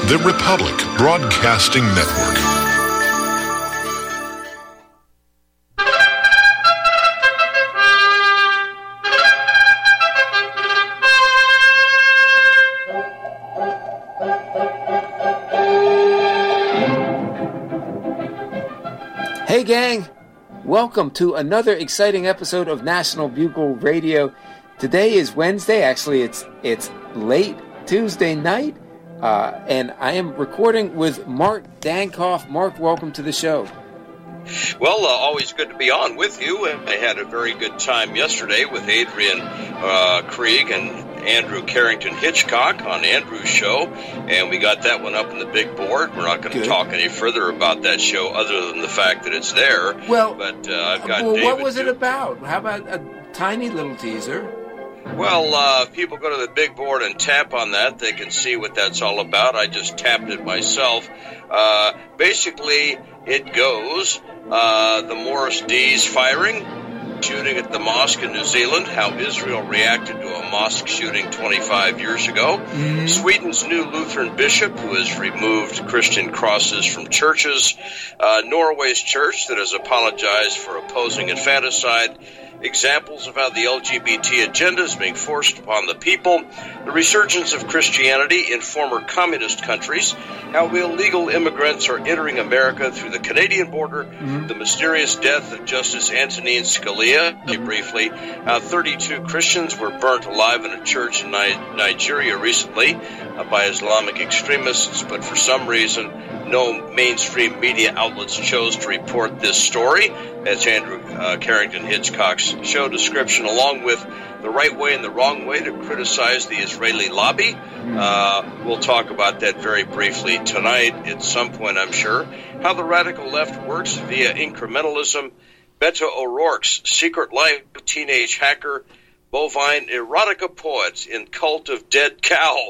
the Republic Broadcasting Network. Hey gang, welcome to another exciting episode of National Bugle Radio. Today is Wednesday, actually it's late Tuesday night, and I am recording with Mark Dankoff. Mark, welcome to the show. Well, always good to be on with you. I had a very good time yesterday with Adrian Krieg and Andrew Carrington Hitchcock on Andrew's show, and we got that one up on the big board. We're not going to talk any further about that show other than the fact that it's there. Well, but I've got David. What was it about? How about a tiny little teaser? Well, if people go to the big board and tap on that, they can see what that's all about. I just tapped it myself. Basically, it goes, the Morris D's firing, shooting at the mosque in New Zealand, how Israel reacted to a mosque shooting 25 years ago, Sweden's new Lutheran bishop who has removed Christian crosses from churches, Norway's church that has apologized for opposing infanticide, examples of how the LGBT agenda is being forced upon the people, the resurgence of Christianity in former communist countries, how illegal immigrants are entering America through the Canadian border, the mysterious death of Justice Antonin Scalia, briefly, how 32 Christians were burnt alive in a church in Nigeria recently by Islamic extremists, but for some reason no mainstream media outlets chose to report this story. That's Andrew Carrington Hitchcock's show description, along with the right way and the wrong way to criticize the Israeli lobby. We'll talk about that very briefly tonight at some point, I'm sure. How the radical left works via incrementalism. Beto O'Rourke's secret life of teenage hacker. Bovine erotica poets in Cult of Dead Cow.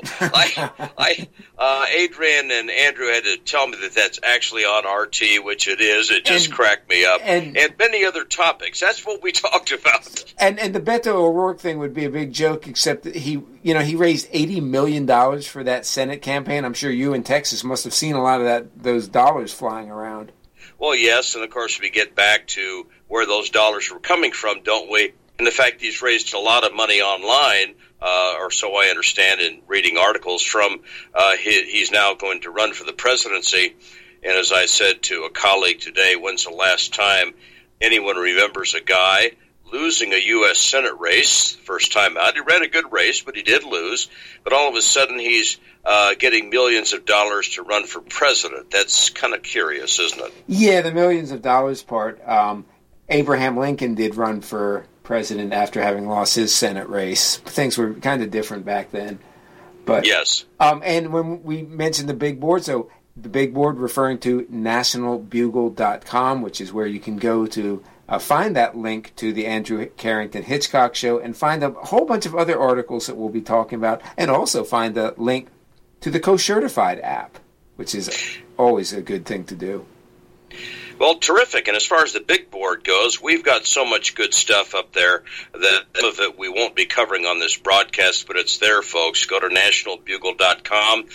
Adrian and Andrew had to tell me that that's actually on RT, which it is. It just cracked me up. And many other topics. That's what we talked about. And the Beto O'Rourke thing would be a big joke, except that he raised $80 million for that Senate campaign. I'm sure you in Texas must have seen a lot of those dollars flying around. Well, yes, and of course we get back to where those dollars were coming from, don't we? And the fact he's raised a lot of money online, or so I understand in reading articles from, he's now going to run for the presidency. And as I said to a colleague today, when's the last time anyone remembers a guy losing a U.S. Senate race, first time out? He ran a good race, but he did lose. But all of a sudden he's getting millions of dollars to run for president. That's kind of curious, isn't it? Yeah, the millions of dollars part. Abraham Lincoln did run for president after having lost his Senate race. Things were kind of different back then. But yes. And when we mentioned the big board, so the big board referring to nationalbugle.com, which is where you can go to find that link to the Andrew Carrington Hitchcock show and find a whole bunch of other articles that we'll be talking about, and also find the link to the Co-Certified app, which is always a good thing to do. Well, terrific. And as far as the big board goes, we've got so much good stuff up there that some of it we won't be covering on this broadcast, but it's there, folks. Go to nationalbugle.com.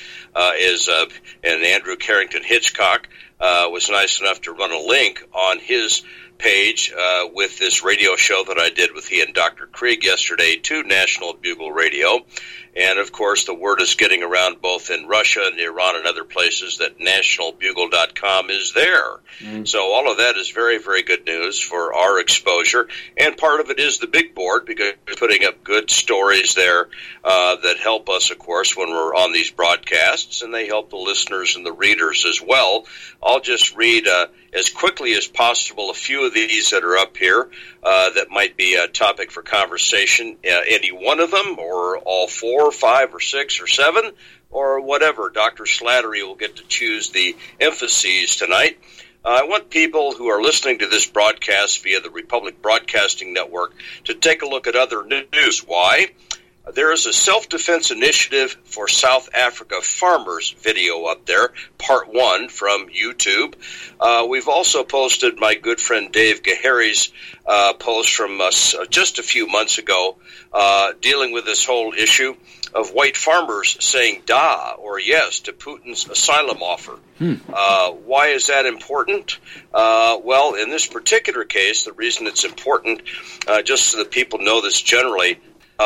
And Andrew Carrington Hitchcock was nice enough to run a link on his page with this radio show that I did with he and Dr. Krieg yesterday to National Bugle Radio. And, of course, the word is getting around both in Russia and Iran and other places that nationalbugle.com is there. So all of that is very, very good news for our exposure. And part of it is the big board, because we're putting up good stories there that help us, of course, when we're on these broadcasts, and they help the listeners and the readers as well. I'll just read as quickly as possible a few of these that are up here that might be a topic for conversation. Any one of them, or all 4, 5, or 6, or 7, or whatever. Dr. Slattery will get to choose the emphases tonight. I want people who are listening to this broadcast via the Republic Broadcasting Network to take a look at other news. Why? There is a self-defense initiative for South Africa farmers video up there, part 1 from YouTube. We've also posted my good friend Dave Gahari's post from just a few months ago dealing with this whole issue of white farmers saying da or yes to Putin's asylum offer. Why is that important? Well, in this particular case, the reason it's important, just so that people know this generally,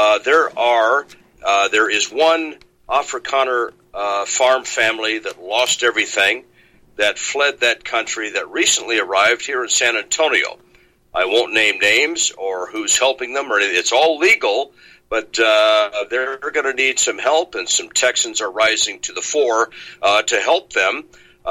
there is one Afrikaner farm family that lost everything, that fled that country, that recently arrived here in San Antonio. I won't name names or who's helping them, or anything. It's all legal, but they're going to need some help, and some Texans are rising to the fore to help them.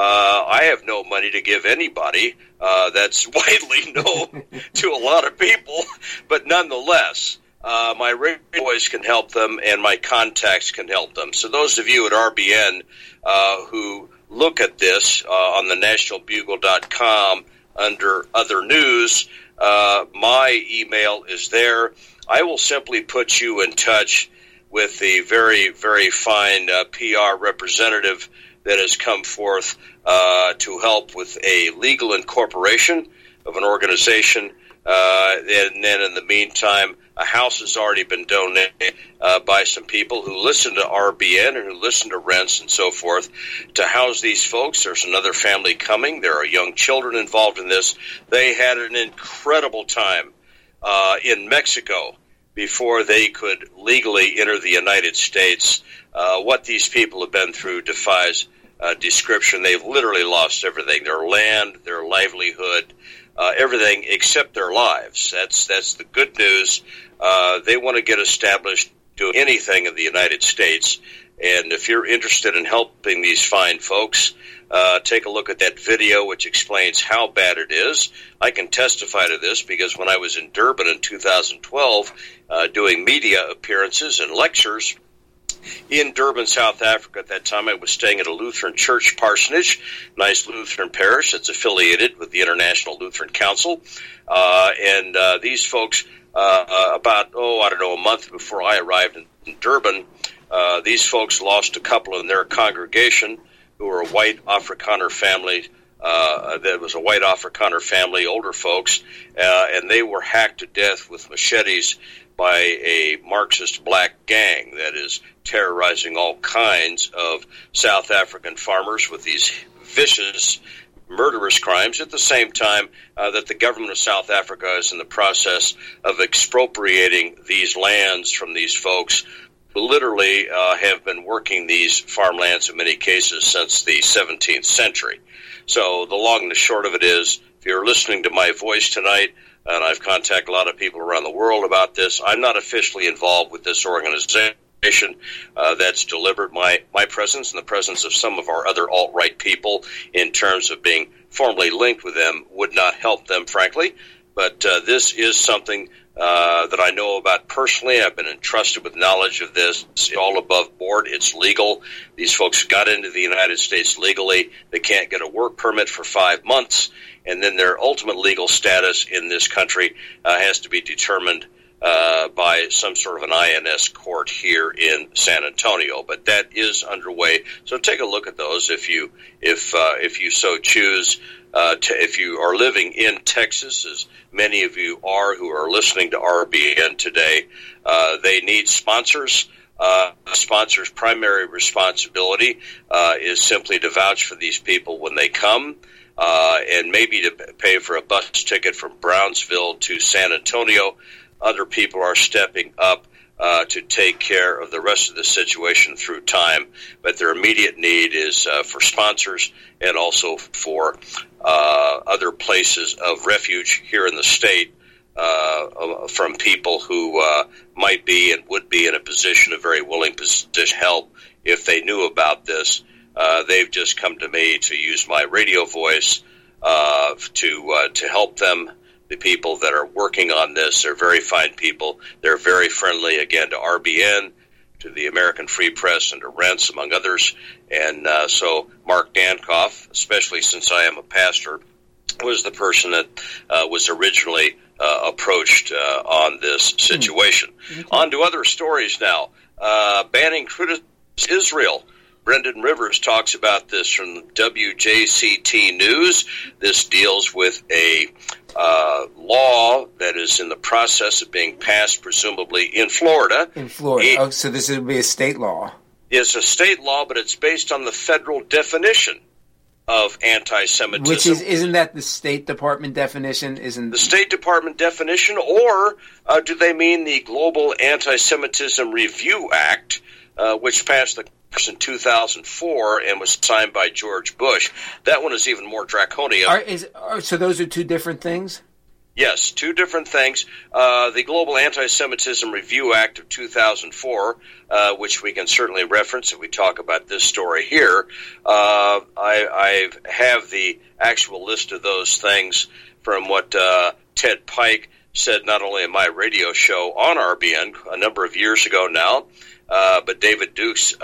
I have no money to give anybody. That's widely known to a lot of people, but nonetheless, my radio voice can help them, and my contacts can help them. So those of you at RBN who look at this on the nationalbugle.com under other news, my email is there. I will simply put you in touch with the very, very fine PR representative that has come forth to help with a legal incorporation of an organization. And then in the meantime, a house has already been donated by some people who listen to RBN and who listen to Rense and so forth to house these folks. There's another family coming. There are young children involved in this. They had an incredible time in Mexico before they could legally enter the United States. What these people have been through defies description. They've literally lost everything, their land, their livelihood, everything except their lives. That's the good news. They want to get established, do anything in the United States. And if you're interested in helping these fine folks, take a look at that video which explains how bad it is. I can testify to this because when I was in Durban in 2012 doing media appearances and lectures in Durban, South Africa, at that time I was staying at a Lutheran church parsonage, nice Lutheran parish that's affiliated with the International Lutheran Council. And these folks, about, a month before I arrived in Durban, these folks lost a couple in their congregation who were a white Afrikaner family. That was a white Afrikaner family, older folks, and they were hacked to death with machetes by a Marxist black gang that is terrorizing all kinds of South African farmers with these vicious, murderous crimes, at the same time that the government of South Africa is in the process of expropriating these lands from these folks who literally have been working these farmlands in many cases since the 17th century. So the long and the short of it is, if you're listening to my voice tonight, and I've contacted a lot of people around the world about this, I'm not officially involved with this organization. That's delivered my presence and the presence of some of our other alt-right people in terms of being formally linked with them would not help them, frankly. But this is something that I know about personally. I've been entrusted with knowledge of this. It's all above board. It's legal. These folks got into the United States legally. They can't get a work permit for 5 months, and then their ultimate legal status in this country has to be determined by some sort of an INS court here in San Antonio. But that is underway. So take a look at those if you so choose. If you are living in Texas, as many of you are who are listening to RBN today, they need sponsors. Sponsors' primary responsibility is simply to vouch for these people when they come, and maybe to pay for a bus ticket from Brownsville to San Antonio. Other people are stepping up to take care of the rest of the situation through time, but their immediate need is for sponsors and also for other places of refuge here in the state from people who might be and would be in a position, a very willing position to help if they knew about this. They've just come to me to use my radio voice to help them. The people that are working on this are very fine people. They're very friendly, again, to RBN, to the American Free Press, and to Rense, among others. And so Mark Dankoff, especially since I am a pastor, was the person that was originally approached on this situation. Okay. On to other stories now. Banning criticism of Israel. Brendan Rivers talks about this from WJCT News. This deals with a law that is in the process of being passed, presumably in Florida. In Florida. So this would be a state law. It's a state law, but it's based on the federal definition of anti-Semitism. Which isn't that the State Department definition? Isn't the State Department definition, or do they mean the Global Anti-Semitism Review Act, which passed the in 2004 and was signed by George Bush? That one is even more draconian. So those are two different things? Yes, two different things. The Global Anti-Semitism Review Act of 2004, which we can certainly reference if we talk about this story here. I have the actual list of those things from what Ted Pike said not only in my radio show on RBN a number of years ago now, but David Dukes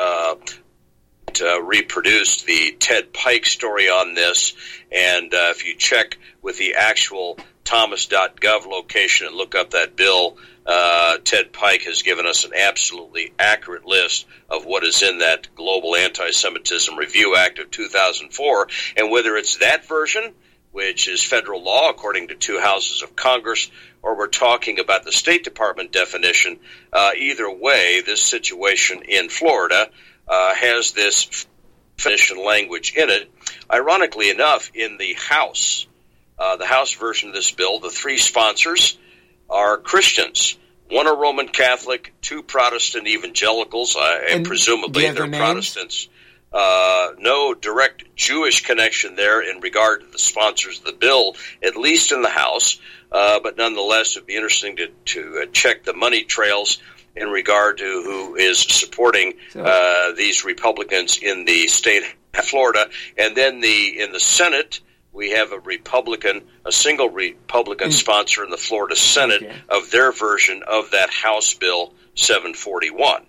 reproduced the Ted Pike story on this. And if you check with the actual thomas.gov location and look up that bill, Ted Pike has given us an absolutely accurate list of what is in that Global Anti-Semitism Review Act of 2004. And whether it's that version, which is federal law according to two houses of Congress, or we're talking about the State Department definition, either way, this situation in Florida has this definition language in it. Ironically enough, in the House version of this bill, the three sponsors are Christians. One a Roman Catholic, two Protestant evangelicals, and presumably they're Protestants. No direct Jewish connection there in regard to the sponsors of the bill, at least in the House. But nonetheless, it'd be interesting to check the money trails in regard to who is supporting these Republicans in the state of Florida. And then in the Senate, we have a single Republican sponsor in the Florida Senate of their version of that House Bill 741.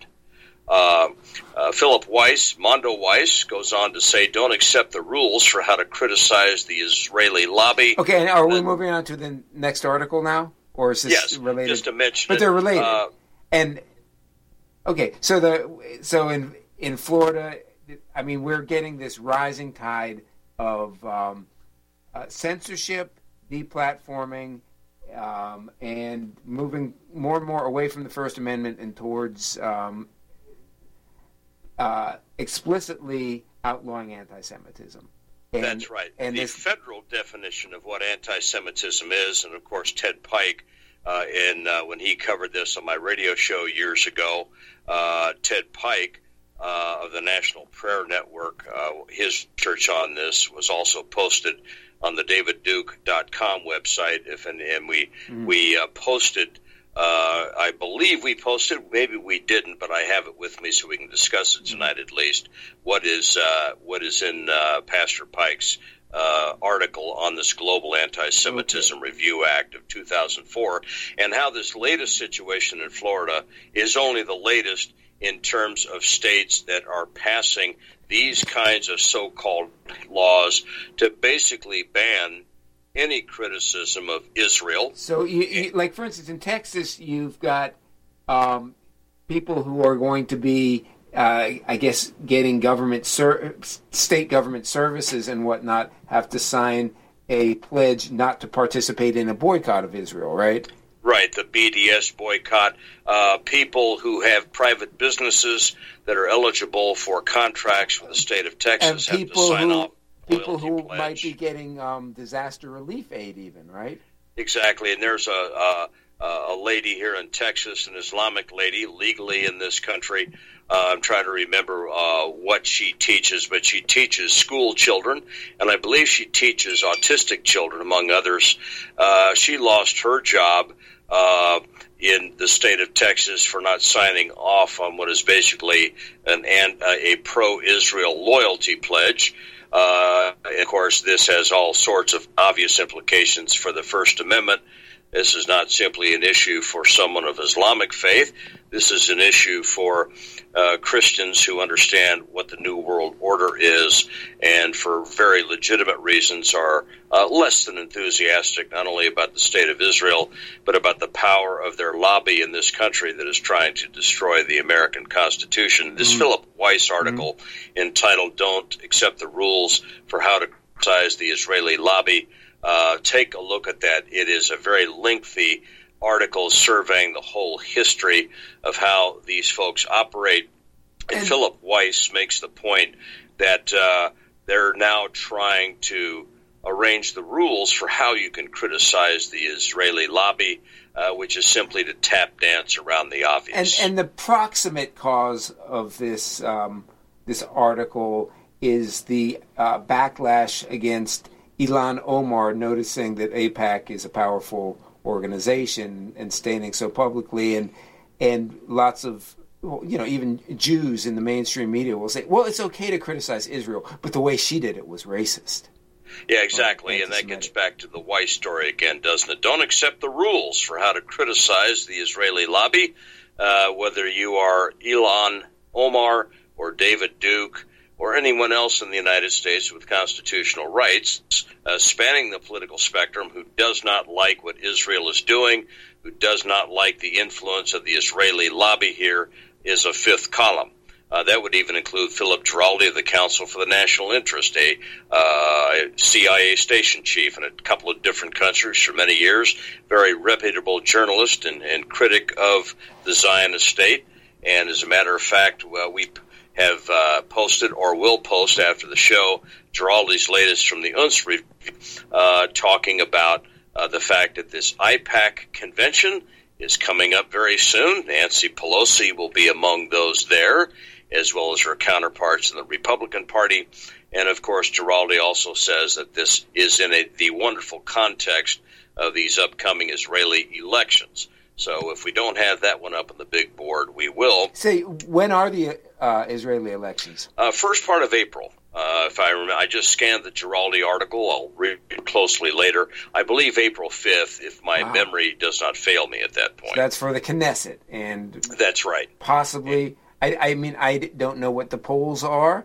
Philip Weiss, Mondo Weiss, goes on to say, don't accept the rules for how to criticize the Israeli lobby. Okay, and are we moving on to the next article now? Or is this related? Just to mention but they're related. And, okay, so in Florida, I mean, we're getting this rising tide of censorship, deplatforming, and moving more and more away from the First Amendment and towards explicitly outlawing anti-Semitism. That's right. And the federal definition of what anti-Semitism is, and of course Ted Pike, when he covered this on my radio show years ago, Ted Pike of the National Prayer Network, his research on this was also posted on the davidduke.com website. We posted. I believe we posted, maybe we didn't, but I have it with me so we can discuss it tonight at least, what is in Pastor Pike's article on this Global Anti-Semitism Review Act of 2004, and how this latest situation in Florida is only the latest in terms of states that are passing these kinds of so-called laws to basically ban any criticism of Israel. So, you, like, for instance, in Texas, you've got people who are going to be, I guess, getting state government services and whatnot, have to sign a pledge not to participate in a boycott of Israel, right? Right, the BDS boycott. People who have private businesses that are eligible for contracts with the state of Texas have to sign off. People who might be getting disaster relief aid even, right? Exactly, and there's a lady here in Texas, an Islamic lady, legally in this country. I'm trying to remember what she teaches, but she teaches school children, and I believe she teaches autistic children, among others. She lost her job in the state of Texas for not signing off on what is basically a pro-Israel loyalty pledge. Of course, this has all sorts of obvious implications for the First Amendment. This is not simply an issue for someone of Islamic faith. This is an issue for Christians who understand what the New World Order is, and for very legitimate reasons are less than enthusiastic, not only about the state of Israel, but about the power of their lobby in this country that is trying to destroy the American Constitution. This Philip Weiss article entitled "Don't Accept the Rules for How to Criticize the Israeli Lobby," take a look at that. It is a very lengthy article surveying the whole history of how these folks operate. And Philip Weiss makes the point that they're now trying to arrange the rules for how you can criticize the Israeli lobby, which is simply to tap dance around the obvious. And the proximate cause of this this article is the backlash against Ilhan Omar noticing that AIPAC is a powerful organization and stating so publicly, and lots of, even Jews in the mainstream media will say, well, it's okay to criticize Israel, but the way she did it was racist. Yeah, exactly, and that gets back to the Weiss story again, doesn't it? Don't accept the rules for how to criticize the Israeli lobby, whether you are Ilhan Omar or David Duke or anyone else in the United States with constitutional rights, spanning the political spectrum, who does not like what Israel is doing, who does not like the influence of the Israeli lobby here, is a fifth column. That would even include Philip Giraldi of the Council for the National Interest, a CIA station chief in a couple of different countries for many years, very reputable journalist and critic of the Zionist state. And as a matter of fact, we have posted or will post after the show Giraldi's latest from the UNS review, talking about the fact that this AIPAC convention is coming up very soon. Nancy Pelosi will be among those there, as well as her counterparts in the Republican Party. And, of course, Giraldi also says that this is in the wonderful context of these upcoming Israeli elections. So if we don't have that one up on the big board, we will. Say, when are the Israeli elections? First part of April. If I remember, I just scanned the Giraldi article. I'll read it closely later. I believe April 5th, if my memory does not fail me at that point. So that's for the Knesset. And that's right. Possibly, I don't know what the polls are.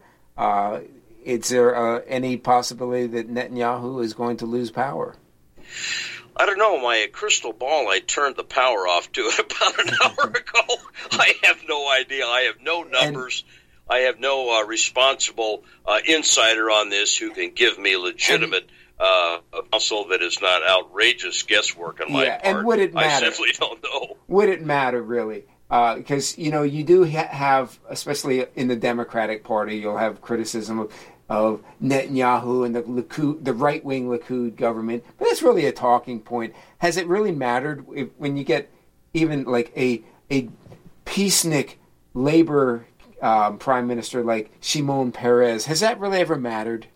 Is there any possibility that Netanyahu is going to lose power? I don't know. My crystal ball, I turned the power off to it about an hour ago. I have no idea. I have no numbers. I have no responsible insider on this who can give me legitimate counsel that is not outrageous guesswork on my part. And would it matter? I simply don't know. Would it matter, really? Because, you do have, especially in the Democratic Party, you'll have criticism of Netanyahu and the right-wing Likud government. But that's really a talking point. Has it really mattered when you get even like a peacenik labor prime minister like Shimon Peres? Has that really ever mattered?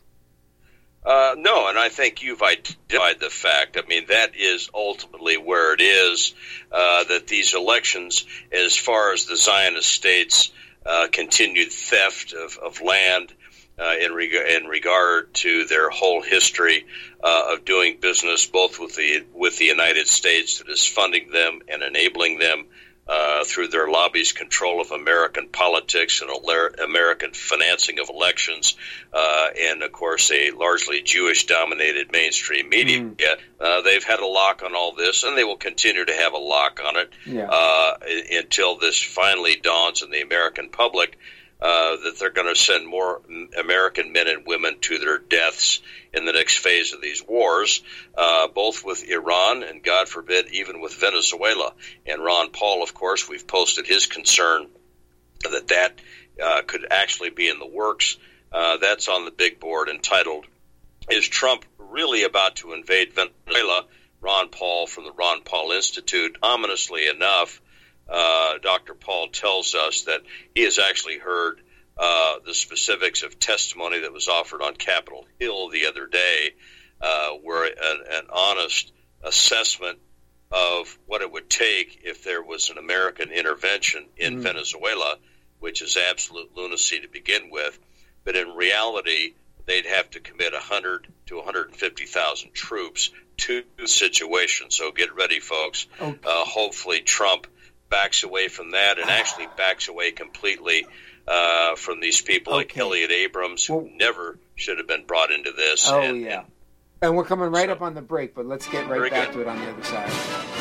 No, and I think you've identified the fact. I mean, that is ultimately where it is, that these elections, as far as the Zionist states' continued theft of land, in regard to their whole history of doing business both with the United States that is funding them and enabling them through their lobbies' control of American politics and American financing of elections, and of course a largely Jewish-dominated mainstream media. They've had a lock on all this, and they will continue to have a lock on it until this finally dawns in the American public. That they're going to send more American men and women to their deaths in the next phase of these wars, both with Iran and, God forbid, even with Venezuela. And Ron Paul, of course, we've posted his concern that could actually be in the works. That's on the big board entitled, "Is Trump Really About to Invade Venezuela?" Ron Paul from the Ron Paul Institute. Ominously enough, Dr. Paul tells us that he has actually heard the specifics of testimony that was offered on Capitol Hill the other day, where an honest assessment of what it would take if there was an American intervention in Venezuela, which is absolute lunacy to begin with. But in reality, the they'd have to commit 100 to 150,000 troops to the situation. So get ready, folks. Okay. Hopefully Trump backs away from that and actually backs away completely from these people like Elliot Abrams, who never should have been brought into this. And we're coming right up on the break, but let's get right back to it on the other side.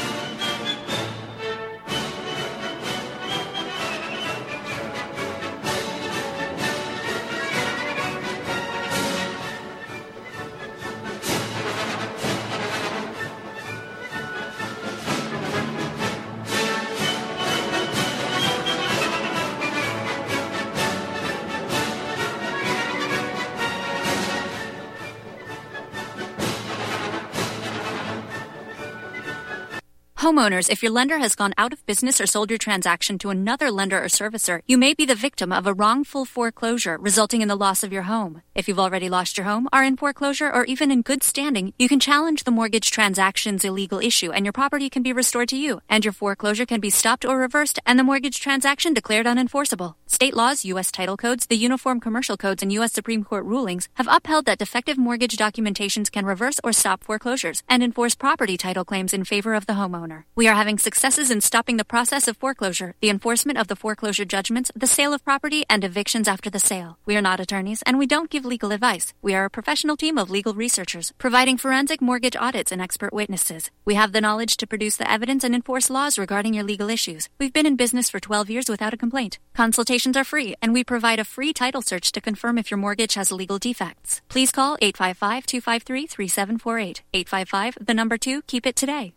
Homeowners, if your lender has gone out of business or sold your transaction to another lender or servicer, you may be the victim of a wrongful foreclosure resulting in the loss of your home. If you've already lost your home, are in foreclosure, or even in good standing, you can challenge the mortgage transaction's illegal issue and your property can be restored to you, and your foreclosure can be stopped or reversed and the mortgage transaction declared unenforceable. State laws, U.S. title codes, the Uniform Commercial Codes, and U.S. Supreme Court rulings have upheld that defective mortgage documentations can reverse or stop foreclosures and enforce property title claims in favor of the homeowner. We are having successes in stopping the process of foreclosure, the enforcement of the foreclosure judgments, the sale of property, and evictions after the sale. We are not attorneys, and we don't give legal advice. We are a professional team of legal researchers, providing forensic mortgage audits and expert witnesses. We have the knowledge to produce the evidence and enforce laws regarding your legal issues. We've been in business for 12 years without a complaint. Consultations are free, and we provide a free title search to confirm if your mortgage has legal defects. Please call 855-253-3748. 855, 2, keep it today.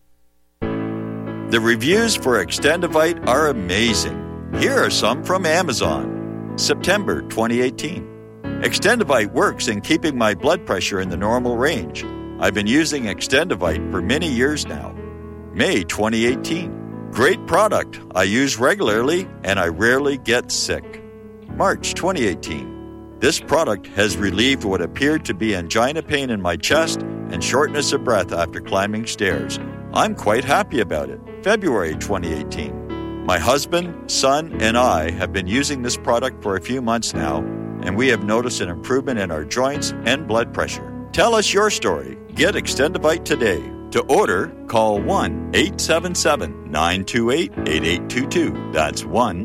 The reviews for Extendivite are amazing. Here are some from Amazon. September 2018. Extendivite works in keeping my blood pressure in the normal range. I've been using Extendivite for many years now. May 2018. Great product. I use regularly and I rarely get sick. March 2018. This product has relieved what appeared to be angina pain in my chest and shortness of breath after climbing stairs. I'm quite happy about it. February 2018. My husband, son, and I have been using this product for a few months now, and we have noticed an improvement in our joints and blood pressure. Tell us your story. Get Extendivite today. To order, call 1-877-928-8822. That's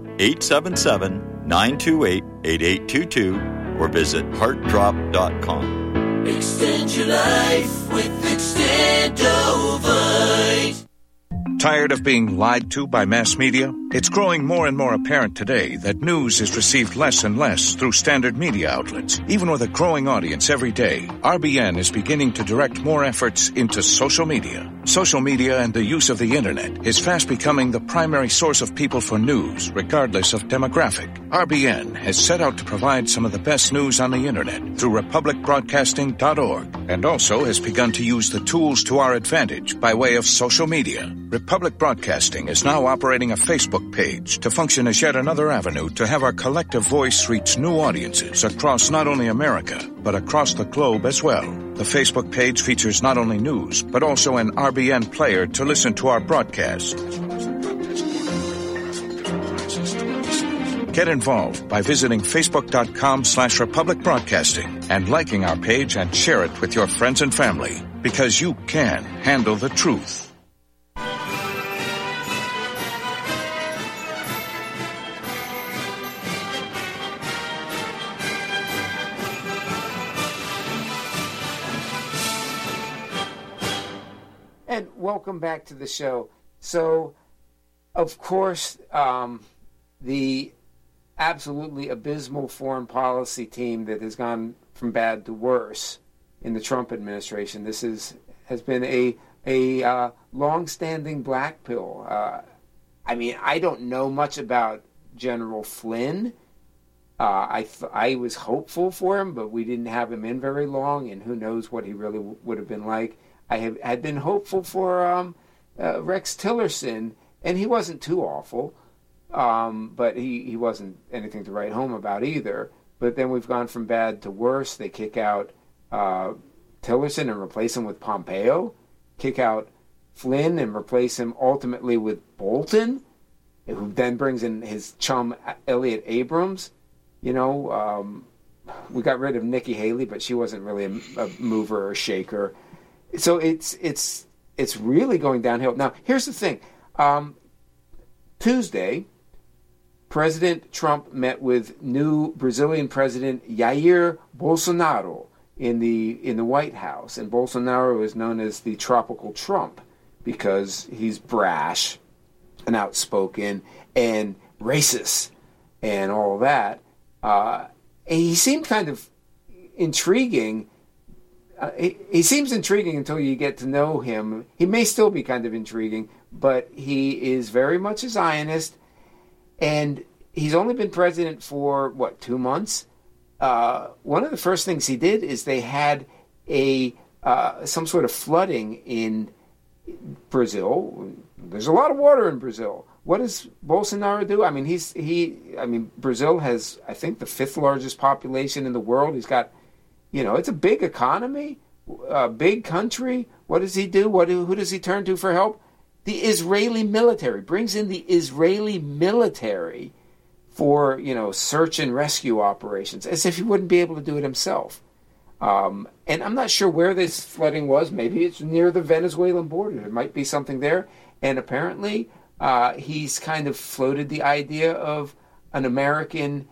1-877-928-8822, or visit heartdrop.com. Extend your life with Extendovite. Tired of being lied to by mass media? It's growing more and more apparent today that news is received less and less through standard media outlets. Even with a growing audience every day, RBN is beginning to direct more efforts into social media. Social media and the use of the internet is fast becoming the primary source of people for news, regardless of demographic. RBN has set out to provide some of the best news on the internet through republicbroadcasting.org, and also has begun to use the tools to our advantage by way of social media. Republic Broadcasting is now operating a Facebook page to function as yet another avenue to have our collective voice reach new audiences across not only America, but across the globe as well. The Facebook page features not only news, but also an RBN player to listen to our broadcast. Get involved by visiting facebook.com/Republic Broadcasting and liking our page and share it with your friends and family, because you can handle the truth. And welcome back to the show. So, of course, the absolutely abysmal foreign policy team that has gone from bad to worse in the Trump administration. This has been a long-standing black pill. I mean, I don't know much about General Flynn. I was hopeful for him, but we didn't have him in very long, and who knows what he really would have been like. I had been hopeful for Rex Tillerson, and he wasn't too awful, but he wasn't anything to write home about either. But then we've gone from bad to worse. They kick out Tillerson and replace him with Pompeo, kick out Flynn and replace him ultimately with Bolton, who then brings in his chum Elliot Abrams. You know, we got rid of Nikki Haley, but she wasn't really a mover or shaker. So it's really going downhill. Now, here's the thing. Tuesday, President Trump met with new Brazilian President Jair Bolsonaro in the White House, and Bolsonaro is known as the Tropical Trump because he's brash and outspoken and racist and all that. And he seemed kind of intriguing. He seems intriguing until you get to know him. He may still be kind of intriguing, but he is very much a Zionist, and he's only been president for, 2 months? One of the first things he did is they had some sort of flooding in Brazil. There's a lot of water in Brazil. What does Bolsonaro do? I mean, Brazil has, I think, the 5th largest population in the world. He's got, it's a big economy, a big country. What does he do? Who does he turn to for help? The Israeli military. Brings in the Israeli military for, search and rescue operations, as if he wouldn't be able to do it himself. And I'm not sure where this flooding was. Maybe it's near the Venezuelan border. There might be something there. And apparently, he's kind of floated the idea of an American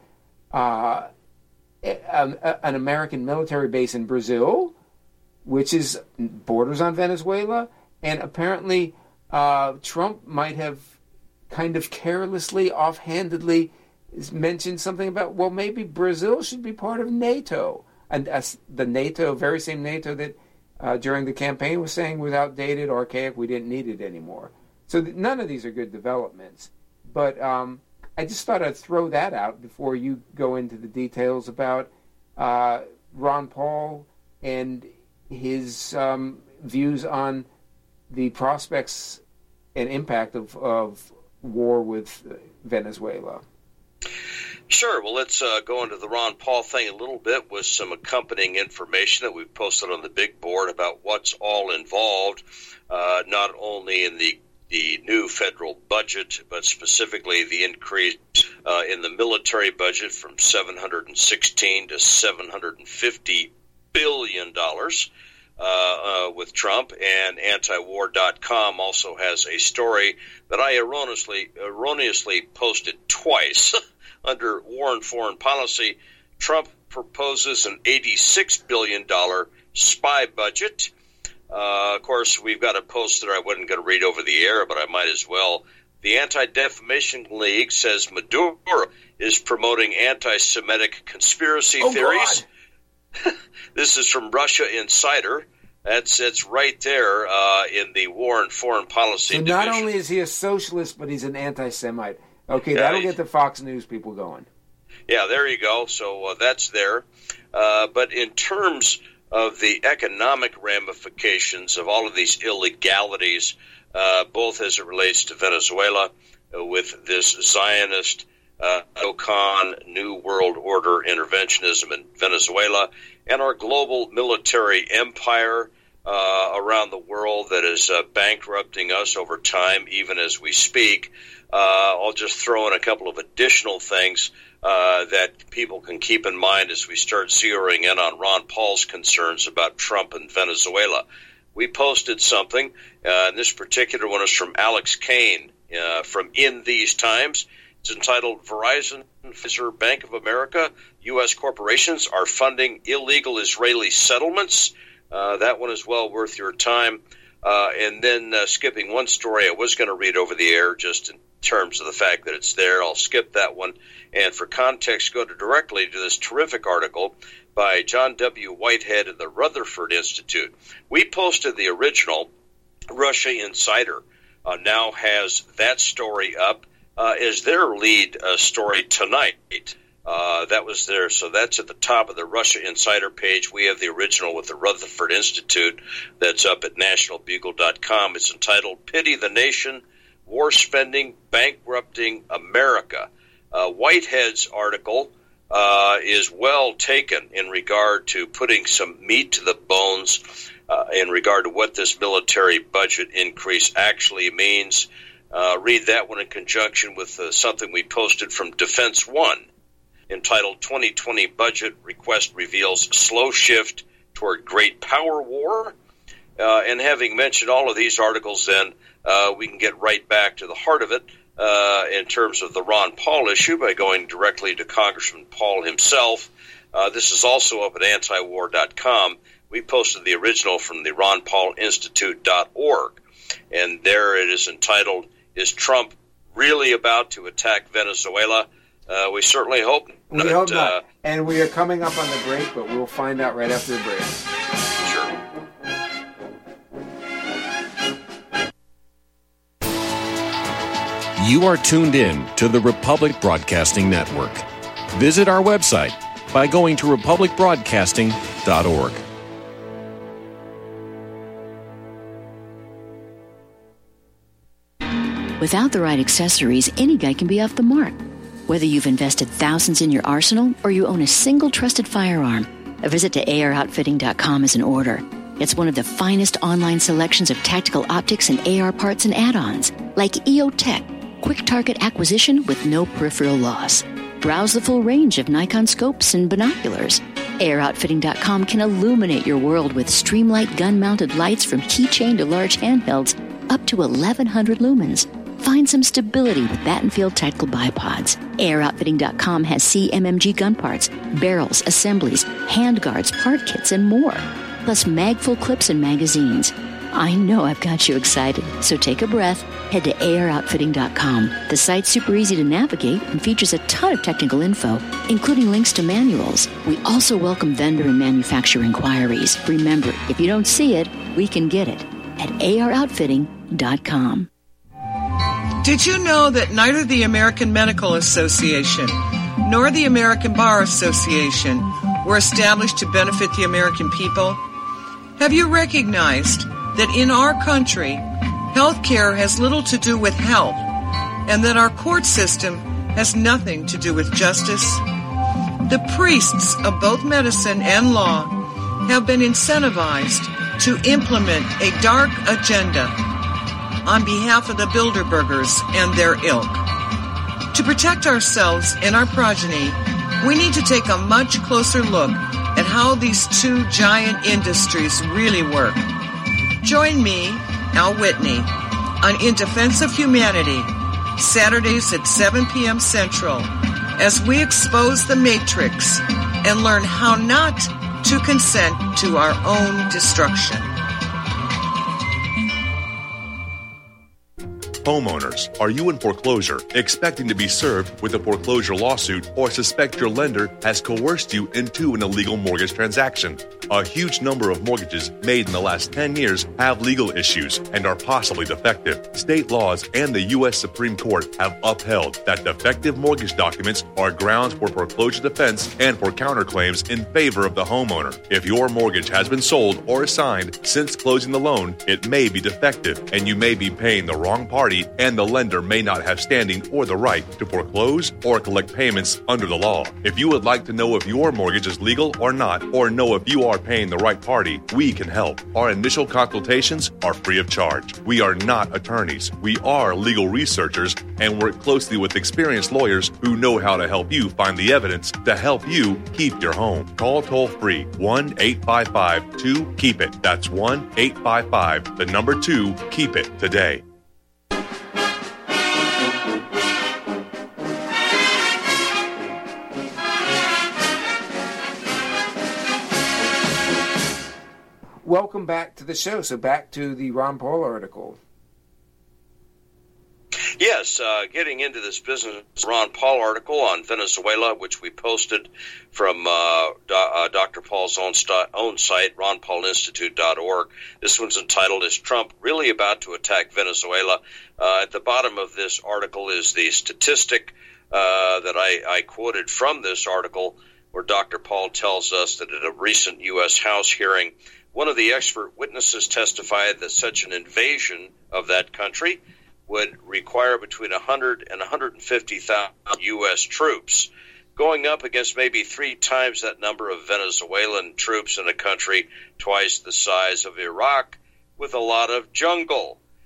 military base in Brazil, which borders on Venezuela. And apparently, Trump might have kind of carelessly, offhandedly mentioned something about, well, maybe Brazil should be part of NATO. And the NATO, very same NATO that during the campaign was saying was outdated, archaic, we didn't need it anymore. So none of these are good developments. But I just thought I'd throw that out before you go into the details about Ron Paul and his views on the prospects and impact of war with Venezuela. Sure. Well, let's go into the Ron Paul thing a little bit with some accompanying information that we've posted on the big board about what's all involved, not only in the new federal budget, but specifically the increase in the military budget from $716 to $750 billion with Trump. And antiwar.com also has a story that I erroneously posted twice. Under War and Foreign Policy, Trump proposes an $86 billion spy budget. Of course, we've got a post that I wasn't going to read over the air, but I might as well. The Anti-Defamation League says Maduro is promoting anti-Semitic conspiracy theories. This is from Russia Insider. That's right there in the War and Foreign Policy division. Not only is he a socialist, but he's an anti-Semite. Okay, that'll get the Fox News people going. Yeah, there you go. So that's there. But in terms of the economic ramifications of all of these illegalities, both as it relates to Venezuela with this Zionist neocon New World Order interventionism in Venezuela, and our global military empire around the world that is bankrupting us over time, even as we speak. I'll just throw in a couple of additional things that people can keep in mind as we start zeroing in on Ron Paul's concerns about Trump and Venezuela. We posted something, and this particular one is from Alex Kane from In These Times. It's entitled, Verizon, Pfizer, Bank of America, U.S. corporations are funding illegal Israeli settlements. That one is well worth your time. And then skipping one story I was going to read over the air just in terms of the fact that it's there. I'll skip that one. And for context, go directly to this terrific article by John W. Whitehead of the Rutherford Institute. We posted the original. Russia Insider now has that story up as their lead story tonight. That was there. So that's at the top of the Russia Insider page. We have the original with the Rutherford Institute that's up at nationalbugle.com. It's entitled Pity the Nation, War Spending Bankrupting America. Whitehead's article is well taken in regard to putting some meat to the bones in regard to what this military budget increase actually means. Read that one in conjunction with something we posted from Defense One. entitled 2020 Budget Request Reveals Slow Shift Toward Great Power War. And having mentioned all of these articles, then we can get right back to the heart of it in terms of the Ron Paul issue by going directly to Congressman Paul himself. This is also up at antiwar.com. We posted the original from the RonPaulInstitute.org, and there it is entitled, "Is Trump Really About to Attack Venezuela?" We certainly hope not. We hope not. And we are coming up on the break, but we'll find out right after the break. Sure. You are tuned in to the Republic Broadcasting Network. Visit our website by going to republicbroadcasting.org. Without the right accessories, any guy can be off the mark. Whether you've invested thousands in your arsenal or you own a single trusted firearm, a visit to AROutfitting.com is in order. It's one of the finest online selections of tactical optics and AR parts and add-ons, like EOTech, quick target acquisition with no peripheral loss. Browse the full range of Nikon scopes and binoculars. AROutfitting.com can illuminate your world with Streamlight gun-mounted lights from keychain to large handhelds up to 1,100 lumens. Find some stability with Battenfield tactical bipods. AirOutfitting.com has CMMG gun parts, barrels, assemblies, handguards, part kits, and more. Plus mag-full clips and magazines. I know I've got you excited, so take a breath. Head to AirOutfitting.com. The site's super easy to navigate and features a ton of technical info, including links to manuals. We also welcome vendor and manufacturer inquiries. Remember, if you don't see it, we can get it at AirOutfitting.com. Did you know that neither the American Medical Association nor the American Bar Association were established to benefit the American people? Have you recognized that in our country, health care has little to do with health, and that our court system has nothing to do with justice? The priests of both medicine and law have been incentivized to implement a dark agenda on behalf of the Bilderbergers and their ilk. To protect ourselves and our progeny, we need to take a much closer look at how these two giant industries really work. Join me, Al Whitney, on In Defense of Humanity, Saturdays at 7 p.m. Central, as we expose the Matrix and learn how not to consent to our own destruction. Homeowners, are you in foreclosure, expecting to be served with a foreclosure lawsuit, or suspect your lender has coerced you into an illegal mortgage transaction? A huge number of mortgages made in the last 10 years have legal issues and are possibly defective. State laws and the U.S. Supreme Court have upheld that defective mortgage documents are grounds for foreclosure defense and for counterclaims in favor of the homeowner. If your mortgage has been sold or assigned since closing the loan, it may be defective and you may be paying the wrong party, and the lender may not have standing or the right to foreclose or collect payments under the law. If you would like to know if your mortgage is legal or not, or know if you are paying the right party, we can help. Our initial consultations are free of charge. We are not attorneys. We are legal researchers and work closely with experienced lawyers who know how to help you find the evidence to help you keep your home. Call toll-free 1-855-2-KEEP-IT. That's 1-855-2-KEEP-IT today. Welcome back to the show. So back to the Ron Paul article. Yes, getting into this business, Ron Paul article on Venezuela, which we posted from Dr. Paul's own site, ronpaulinstitute.org. This one's entitled, "Is Trump Really About to Attack Venezuela?" At the bottom of this article is the statistic that I quoted from this article, where Dr. Paul tells us that at a recent U.S. House hearing, one of the expert witnesses testified that such an invasion of that country would require between 100 and 150,000 U.S. troops, going up against maybe 3 times that number of Venezuelan troops in a country twice the size of Iraq with a lot of jungle.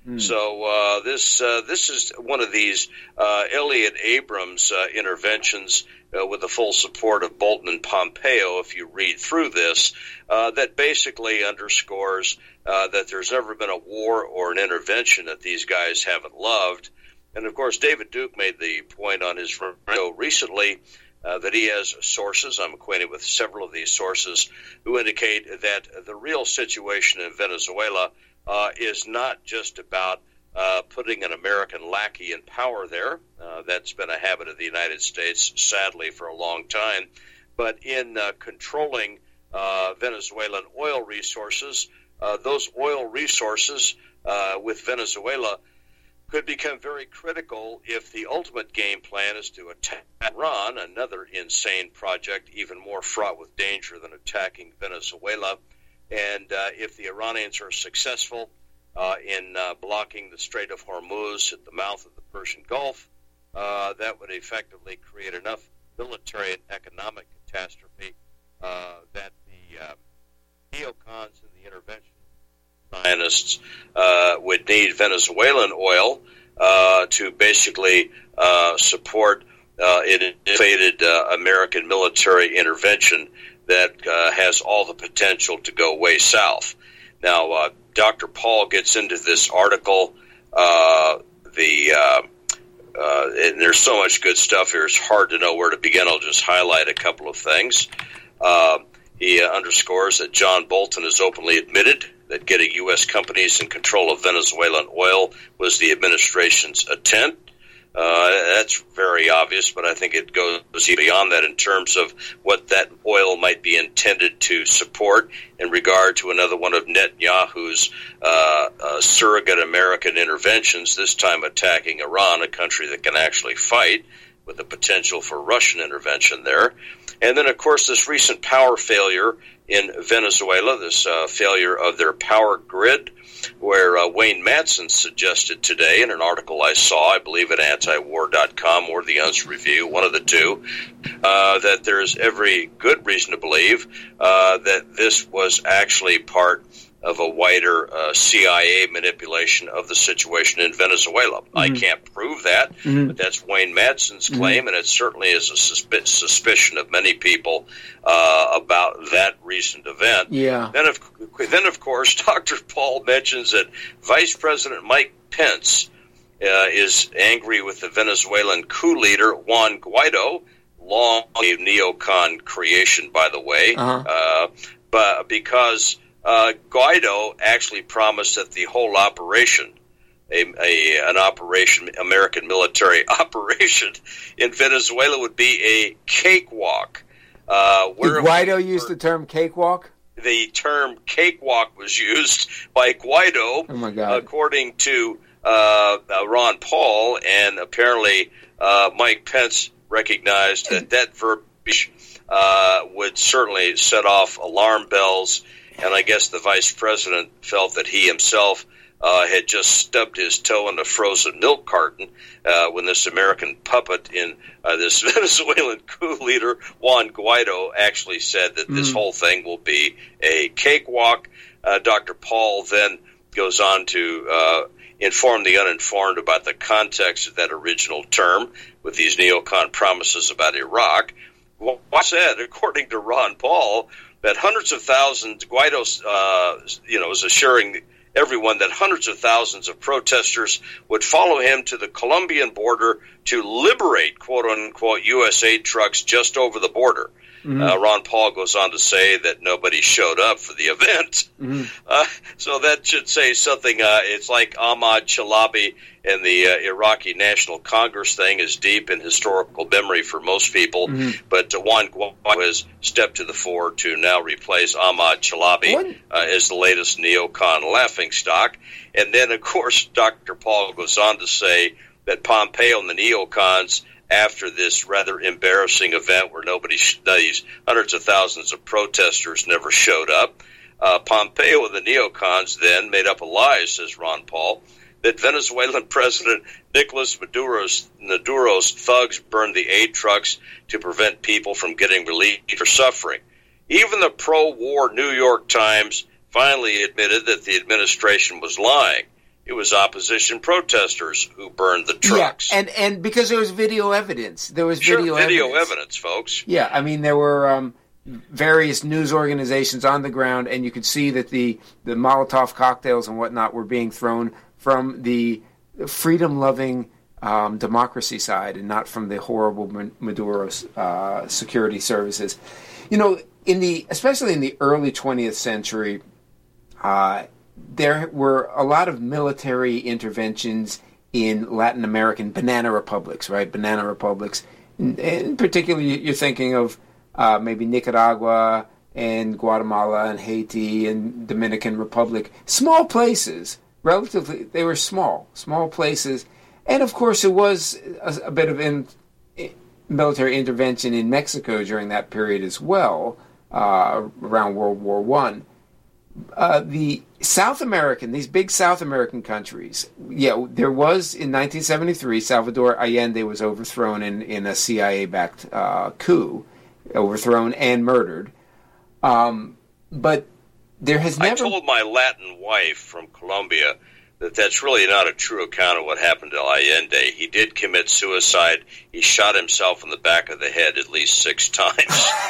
So this is one of these Elliott Abrams interventions with the full support of Bolton and Pompeo, if you read through this, that basically underscores that there's never been a war or an intervention that these guys haven't loved. And, of course, David Duke made the point on his show recently that he has sources, I'm acquainted with several of these sources, who indicate that the real situation in Venezuela is not just about putting an American lackey in power there. That's been a habit of the United States, sadly, for a long time. But in controlling Venezuelan oil resources, those oil resources with Venezuela could become very critical if the ultimate game plan is to attack Iran, another insane project, even more fraught with danger than attacking Venezuela. And if the Iranians are successful in blocking the Strait of Hormuz at the mouth of the Persian Gulf, that would effectively create enough military and economic catastrophe that the neocons and the intervention Zionists would need Venezuelan oil to basically support an invaded American military intervention that has all the potential to go way south. Now, Dr. Paul gets into this article. And there's so much good stuff here, it's hard to know where to begin. I'll just highlight a couple of things. He underscores that John Bolton has openly admitted that getting U.S. companies in control of Venezuelan oil was the administration's intent. That's very obvious, but I think it goes beyond that in terms of what that oil might be intended to support in regard to another one of Netanyahu's surrogate American interventions, this time attacking Iran, a country that can actually fight, with the potential for Russian intervention there. And then, of course, this recent power failure in Venezuela, this failure of their power grid, where Wayne Madsen suggested today in an article I saw, I believe at antiwar.com or the UNS Review, one of the two, that there's every good reason to believe that this was actually part of a wider CIA manipulation of the situation in Venezuela. Mm-hmm. I can't prove that, but that's Wayne Madsen's claim, and it certainly is a suspicion of many people about that recent event. Yeah. Then, of course, Dr. Paul mentions that Vice President Mike Pence is angry with the Venezuelan coup leader Juan Guaido, long a neocon creation, by the way, but because Guaido actually promised that the whole operation, an operation, American military operation in Venezuela, would be a cakewalk. Did Guaido use the term cakewalk? The term cakewalk was used by Guaido, oh my God, according to Ron Paul, and apparently Mike Pence recognized that verbiage would certainly set off alarm bells. And I guess the vice president felt that he himself had just stubbed his toe in a frozen milk carton when this American puppet in this Venezuelan coup leader, Juan Guaido, actually said that this whole thing will be a cakewalk. Dr. Paul then goes on to inform the uninformed about the context of that original term with these neocon promises about Iraq. Well, I said, according to Ron Paul, that hundreds of thousands, Guaido, is assuring everyone that hundreds of thousands of protesters would follow him to the Colombian border to liberate, quote-unquote, U.S. aid trucks just over the border. Ron Paul goes on to say that nobody showed up for the event. So that should say something. It's like Ahmad Chalabi and the Iraqi National Congress thing is deep in historical memory for most people. But Juan Guaido has stepped to the fore to now replace Ahmad Chalabi as the latest neocon laughingstock. And then, of course, Dr. Paul goes on to say that Pompeo and the neocons, after this rather embarrassing event where these hundreds of thousands of protesters never showed up, Pompeo and the neocons then made up a lie, says Ron Paul, that Venezuelan President Nicolas Maduro's thugs burned the aid trucks to prevent people from getting relief for suffering. Even the pro-war New York Times finally admitted that the administration was lying. It was opposition protesters who burned the trucks. Yeah, and because there was video evidence. There was video evidence, folks. Yeah, I mean, there were various news organizations on the ground, and you could see that the Molotov cocktails and whatnot were being thrown from the freedom-loving democracy side and not from the horrible Maduro security services. You know, especially in the early 20th century, there were a lot of military interventions in Latin American banana republics, right? Banana republics. In particular, you're thinking of maybe Nicaragua and Guatemala and Haiti and Dominican Republic. Small places, relatively, they were small places. And, of course, it was a bit of military intervention in Mexico during that period as well, around World War I. The South American, these big South American countries, there was, in 1973, Salvador Allende was overthrown in a CIA-backed coup, overthrown and murdered. But there has never... I told my Latin wife from Colombia that's really not a true account of what happened to Allende. He did commit suicide. He shot himself in the back of the head at least 6 times.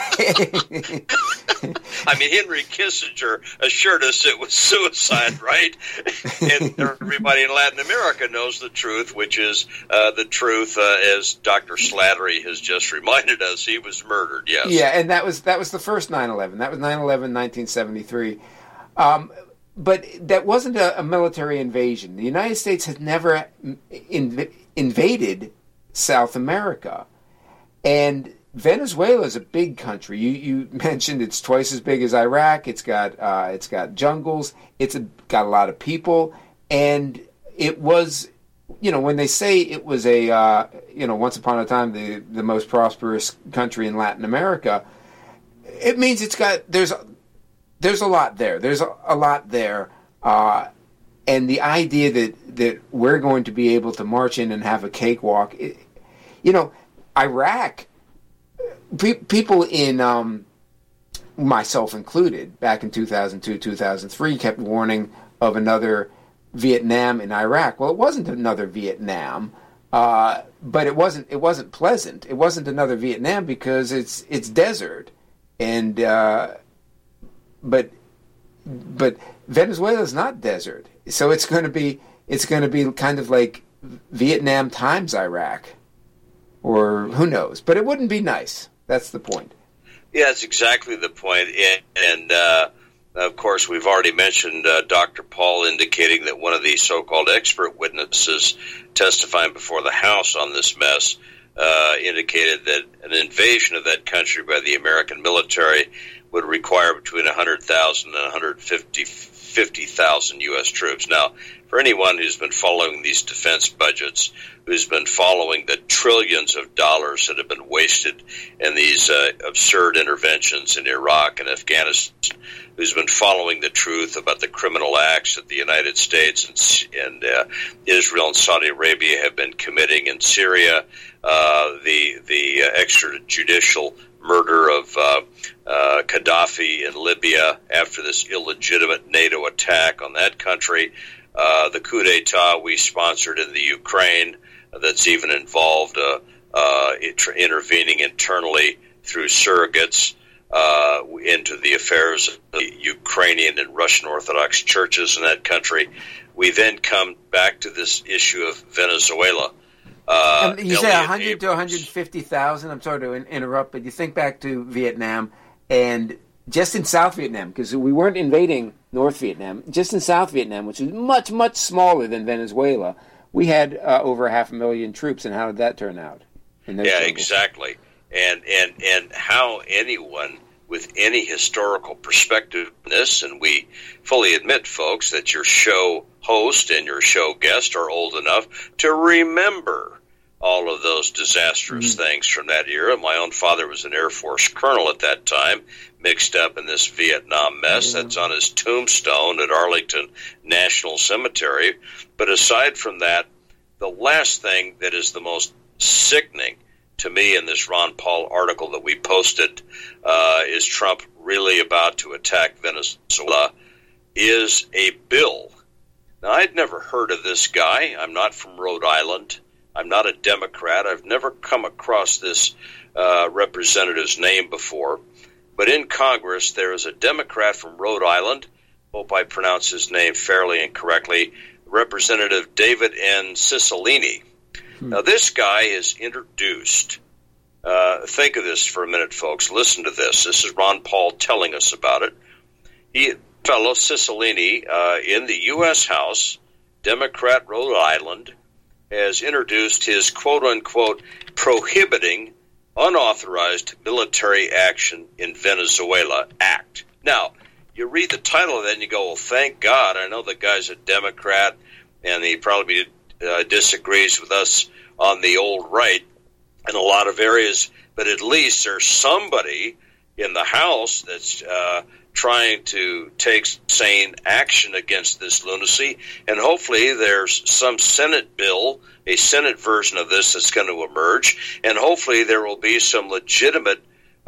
I mean, Henry Kissinger assured us it was suicide, right? And everybody in Latin America knows the truth, which is the truth, as Dr. Slattery has just reminded us. He was murdered, yes. Yeah, and that was the first 9/11. That was 9/11, 1973. But that wasn't a military invasion. The United States had never invaded South America. And Venezuela is a big country. You mentioned it's twice as big as Iraq. It's got jungles. It's got a lot of people. And it was, when they say it was once upon a time the most prosperous country in Latin America, it means there's a lot there. There's a lot there. And the idea that we're going to be able to march in and have a cakewalk, Iraq, people in, myself included, back in 2002, 2003, kept warning of another Vietnam in Iraq. Well, it wasn't another Vietnam, but it wasn't pleasant. It wasn't another Vietnam because it's desert. And But Venezuela is not desert, so it's going to be kind of like Vietnam times Iraq, or who knows? But it wouldn't be nice. That's the point. Yeah, that's exactly the point. And of course, we've already mentioned Dr. Paul indicating that one of the so-called expert witnesses testifying before the House on this mess indicated that an invasion of that country by the American military would require between 100,000 and 150,000 U.S. troops. Now, for anyone who's been following these defense budgets, who's been following the trillions of dollars that have been wasted in these absurd interventions in Iraq and Afghanistan, who's been following the truth about the criminal acts that the United States and Israel and Saudi Arabia have been committing in Syria, the extrajudicial murder of Gaddafi in Libya after this illegitimate NATO attack on that country, the coup d'etat we sponsored in the Ukraine that's even involved intervening internally through surrogates into the affairs of the Ukrainian and Russian Orthodox churches in that country. We then come back to this issue of Venezuela. You say 100 to 150,000. I'm sorry to interrupt, but you think back to Vietnam, and just in South Vietnam, because we weren't invading North Vietnam, just in South Vietnam, which is much, much smaller than Venezuela, we had over 500,000 troops, and how did that turn out? Yeah, exactly. And how anyone with any historical perspective in this, and we fully admit, folks, that your show host and your show guest are old enough to remember all of those disastrous things from that era. My own father was an Air Force colonel at that time, mixed up in this Vietnam mess. That's on his tombstone at Arlington National Cemetery. But aside from that, the last thing that is the most sickening to me in this Ron Paul article that we posted, is Trump really about to attack Venezuela, is a bill Now, I'd never heard of this guy. I'm not from Rhode Island. I'm not a Democrat. I've never come across this representative's name before. But in Congress, there is a Democrat from Rhode Island. Hope I pronounce his name fairly and correctly. Representative David N. Cicilline. Now, this guy is introduced. Think of this for a minute, folks. Listen to this. This is Ron Paul telling us about it. Fellow Cicilline in the U.S. House, Democrat Rhode Island, has introduced his quote-unquote prohibiting unauthorized military action in Venezuela Act. Now, you read the title of that and you go, well, thank God. I know the guy's a Democrat and he probably disagrees with us on the old right in a lot of areas, but at least there's somebody in the House that's trying to take sane action against this lunacy, and hopefully there's some Senate bill, a Senate version of this that's going to emerge, and hopefully there will be some legitimate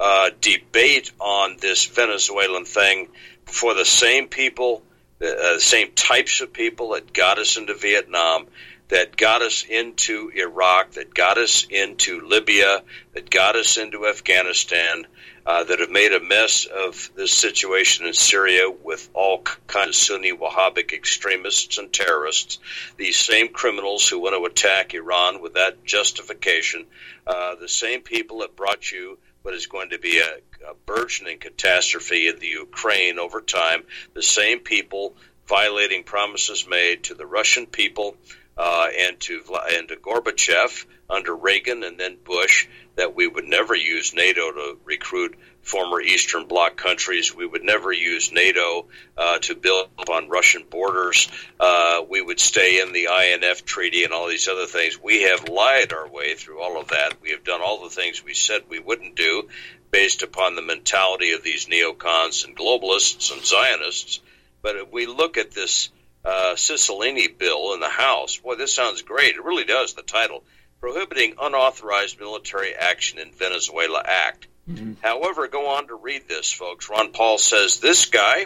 debate on this Venezuelan thing for the same people, the same types of people that got us into Vietnam, that got us into Iraq, that got us into Libya, that got us into Afghanistan, that have made a mess of this situation in Syria with all kinds of Sunni Wahhabic extremists and terrorists, these same criminals who want to attack Iran with that justification, the same people that brought you what is going to be a burgeoning catastrophe in the Ukraine over time, the same people violating promises made to the Russian people and to Gorbachev under Reagan and then Bush, that we would never use NATO to recruit former Eastern Bloc countries. We would never use NATO to build up on Russian borders. We would stay in the INF Treaty and all these other things. We have lied our way through all of that. We have done all the things we said we wouldn't do based upon the mentality of these neocons and globalists and Zionists. But if we look at this Cicilline bill in the House, boy, this sounds great. It really does, the title. Prohibiting Unauthorized Military Action in Venezuela Act. Mm-hmm. However, go on to read this, folks. Ron Paul says this guy,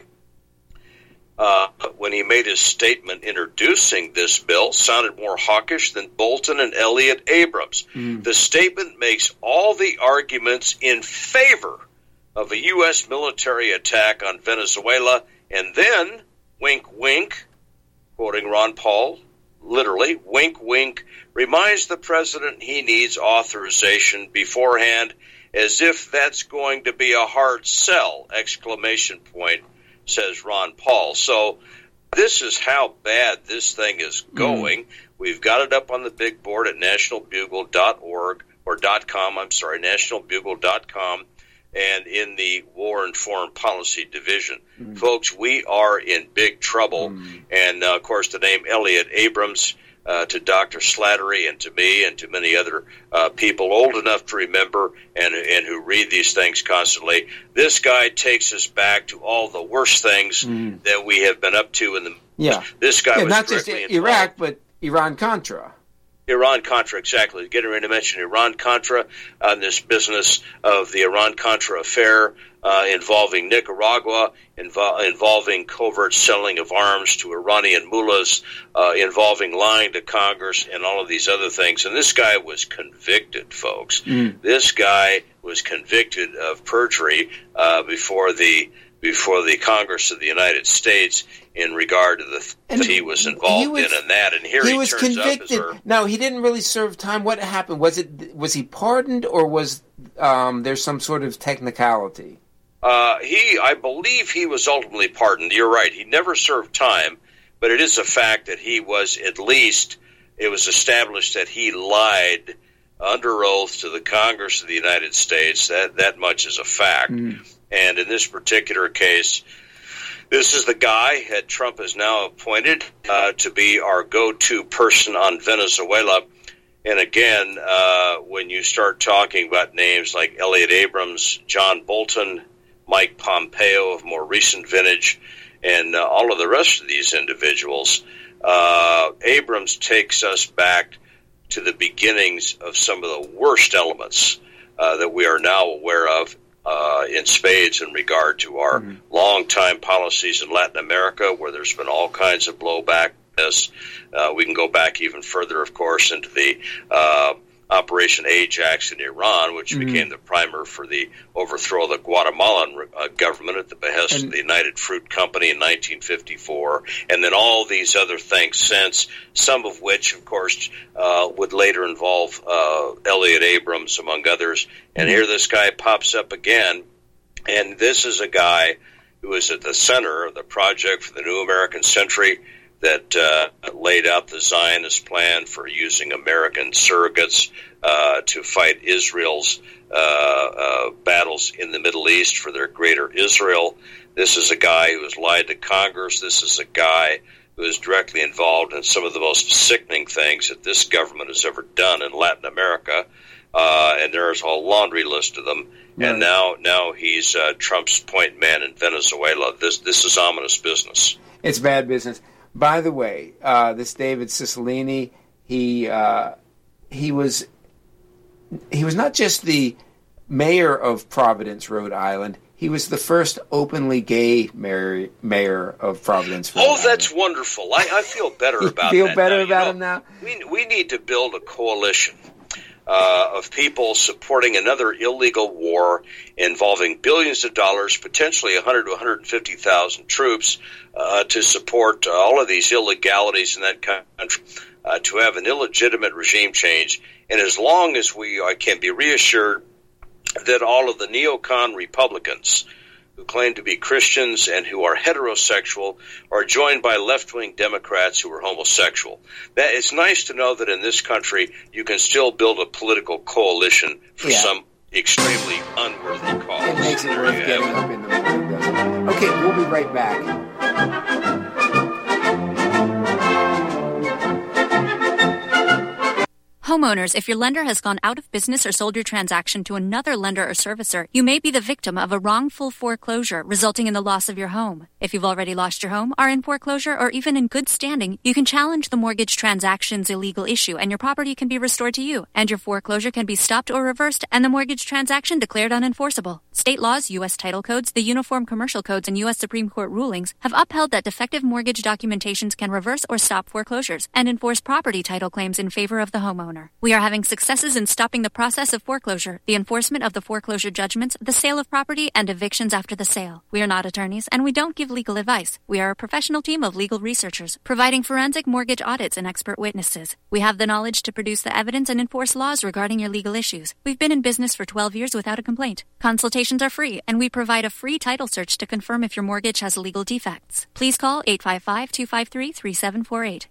when he made his statement introducing this bill, sounded more hawkish than Bolton and Elliott Abrams. Mm. The statement makes all the arguments in favor of a U.S. military attack on Venezuela, and then, wink, wink, quoting Ron Paul, literally, wink, wink, reminds the president he needs authorization beforehand, as if that's going to be a hard sell, exclamation point, says Ron Paul. So this is how bad this thing is going. We've got it up on the big board at nationalbugle.org, or .com, nationalbugle.com, and in the War and Foreign Policy Division. Folks, we are in big trouble. And, of course, the name Elliott Abrams, to Dr. Slattery and to me and to many other people old enough to remember and who read these things constantly, this guy takes us back to all the worst things that we have been up to in the... Yeah. This guy was not just Iraq, but Iran-Contra. Iran-Contra, exactly. Getting ready to mention Iran-Contra on this business of the Iran-Contra affair involving Nicaragua, involving covert selling of arms to Iranian mullahs, involving lying to Congress and all of these other things. And this guy was convicted, folks. This guy was convicted of perjury before the Congress of the United States in regard to the he was involved in and that. And here he was convicted. No, he didn't really serve time. What happened? Was he pardoned, or was there some sort of technicality? I believe he was ultimately pardoned. You're right. He never served time, but it is a fact that he was, at least it was established that he lied under oath to the Congress of the United States. That much is a fact. And in this particular case, this is the guy that Trump has now appointed to be our go-to person on Venezuela. And again, when you start talking about names like Elliott Abrams, John Bolton, Mike Pompeo of more recent vintage, and all of the rest of these individuals, Abrams takes us back to the beginnings of some of the worst elements that we are now aware of in spades in regard to our long-time policies in Latin America, where there's been all kinds of blowback this. We can go back even further, of course, into the Operation Ajax in Iran, which became the primer for the overthrow of the Guatemalan government at the behest of the United Fruit Company in 1954, and then all these other things since, some of which, of course, would later involve Elliot Abrams, among others. And here this guy pops up again, and this is a guy who is at the center of the Project for the New American Century that laid out the Zionist plan for using American surrogates to fight Israel's battles in the Middle East for their greater Israel. This is a guy who has lied to Congress. This is a guy who is directly involved in some of the most sickening things that this government has ever done in Latin America, and there's a whole laundry list of them. Right. And now he's Trump's point man in Venezuela. This is ominous business. It's bad business. By the way, this David Cicilline, he was not just the mayor of Providence, Rhode Island. He was the first openly gay mayor of Providence, Rhode Island. Oh, that's wonderful. I feel better about that. You feel better about him now? We need to build a coalition of people supporting another illegal war involving billions of dollars, potentially 100 to 150,000 troops, to support all of these illegalities in that country, to have an illegitimate regime change. And as long as we can be reassured that all of the neocon Republicans who claim to be Christians and who are heterosexual are joined by left-wing Democrats who are homosexual. It's nice to know that in this country you can still build a political coalition for some extremely unworthy cause. It makes it worth getting up in the morning, doesn't it? Okay, we'll be right back. Homeowners, if your lender has gone out of business or sold your transaction to another lender or servicer, you may be the victim of a wrongful foreclosure resulting in the loss of your home. If you've already lost your home, are in foreclosure, or even in good standing, you can challenge the mortgage transaction's illegal issue and your property can be restored to you, and your foreclosure can be stopped or reversed and the mortgage transaction declared unenforceable. State laws, U.S. title codes, the Uniform Commercial Codes, and U.S. Supreme Court rulings have upheld that defective mortgage documentations can reverse or stop foreclosures and enforce property title claims in favor of the homeowner. We are having successes in stopping the process of foreclosure, the enforcement of the foreclosure judgments, the sale of property, and evictions after the sale. We are not attorneys, and we don't give legal advice. We are a professional team of legal researchers, providing forensic mortgage audits and expert witnesses. We have the knowledge to produce the evidence and enforce laws regarding your legal issues. We've been in business for 12 years without a complaint. Consultations are free, and we provide a free title search to confirm if your mortgage has legal defects. Please call 855-253-3748.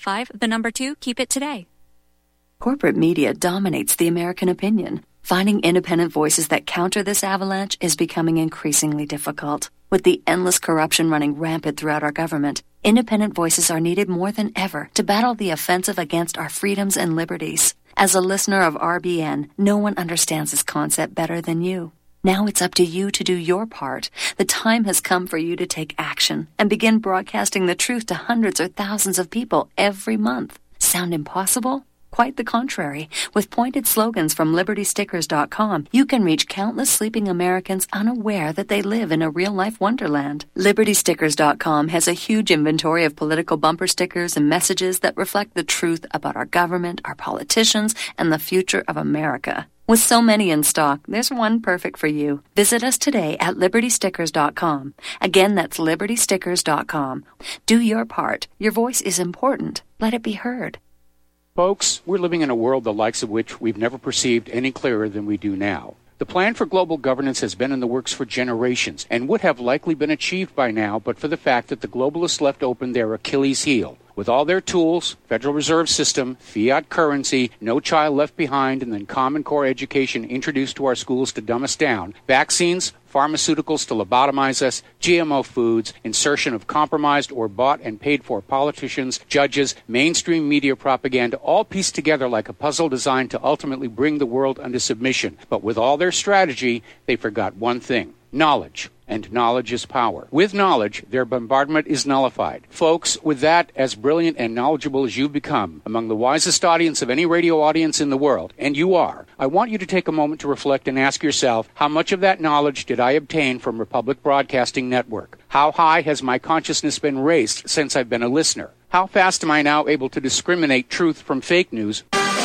855, 2, keep it today. Corporate media dominates the American opinion. Finding independent voices that counter this avalanche is becoming increasingly difficult. With the endless corruption running rampant throughout our government, independent voices are needed more than ever to battle the offensive against our freedoms and liberties. As a listener of RBN, no one understands this concept better than you. Now it's up to you to do your part. The time has come for you to take action and begin broadcasting the truth to hundreds or thousands of people every month. Sound impossible? Quite the contrary. With pointed slogans from LibertyStickers.com, you can reach countless sleeping Americans unaware that they live in a real-life wonderland. LibertyStickers.com has a huge inventory of political bumper stickers and messages that reflect the truth about our government, our politicians, and the future of America. With so many in stock, there's one perfect for you. Visit us today at LibertyStickers.com. Again, that's LibertyStickers.com. Do your part. Your voice is important. Let it be heard. Folks, we're living in a world the likes of which we've never perceived any clearer than we do now. The plan for global governance has been in the works for generations and would have likely been achieved by now but for the fact that the globalists left open their Achilles heel. With all their tools, Federal Reserve System, fiat currency, no child left behind, and then Common Core education introduced to our schools to dumb us down, vaccines, pharmaceuticals to lobotomize us, GMO foods, insertion of compromised or bought and paid for politicians, judges, mainstream media propaganda, all pieced together like a puzzle designed to ultimately bring the world under submission. But with all their strategy, they forgot one thing: knowledge. And knowledge is power. With knowledge, their bombardment is nullified. Folks, with that, as brilliant and knowledgeable as you've become, among the wisest audience of any radio audience in the world, and you are, I want you to take a moment to reflect and ask yourself, how much of that knowledge did I obtain from Republic Broadcasting Network? How high has my consciousness been raised since I've been a listener? How fast am I now able to discriminate truth from fake news?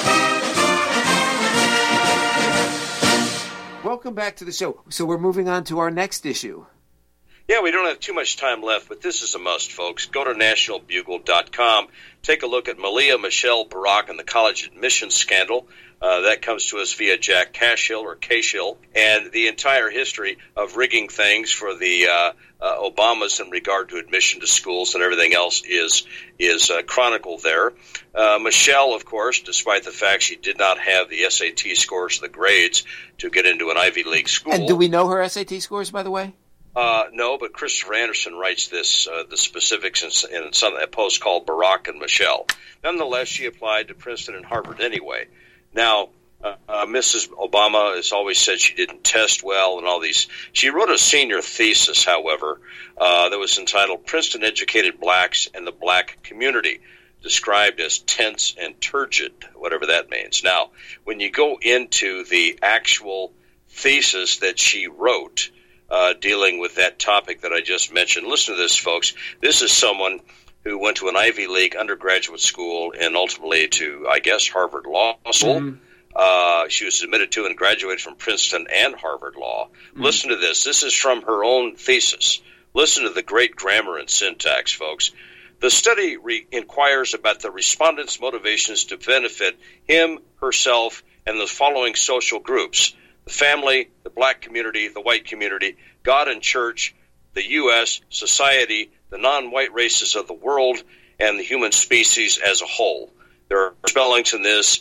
Welcome back to the show. So we're moving on to our next issue. Yeah, we don't have too much time left, but this is a must, folks. Go to nationalbugle.com. Take a look at Malia Michelle Barak and the college admissions scandal. That comes to us via Jack Cashill or Cashill, and the entire history of rigging things for the Obamas in regard to admission to schools and everything else is chronicled there. Michelle, of course, despite the fact she did not have the SAT scores, the grades to get into an Ivy League school. And do we know her SAT scores, by the way? No, but Christopher Anderson writes this, the specifics in a post called Barack and Michelle. Nonetheless, she applied to Princeton and Harvard anyway. Now, Mrs. Obama has always said she didn't test well and all these. She wrote a senior thesis, however, that was entitled Princeton Educated Blacks and the Black Community, described as tense and turgid, whatever that means. Now, when you go into the actual thesis that she wrote, dealing with that topic that I just mentioned. Listen to this, folks. This is someone who went to an Ivy League undergraduate school and ultimately to, I guess, Harvard Law School. Mm-hmm. She was admitted to and graduated from Princeton and Harvard Law. Mm-hmm. Listen to this. This is from her own thesis. Listen to the great grammar and syntax, folks. The study inquires about the respondents' motivations to benefit him, herself, and the following social groups: the family, the black community, the white community, God and church, the U.S., society, the non-white races of the world, and the human species as a whole. There are spellings in this,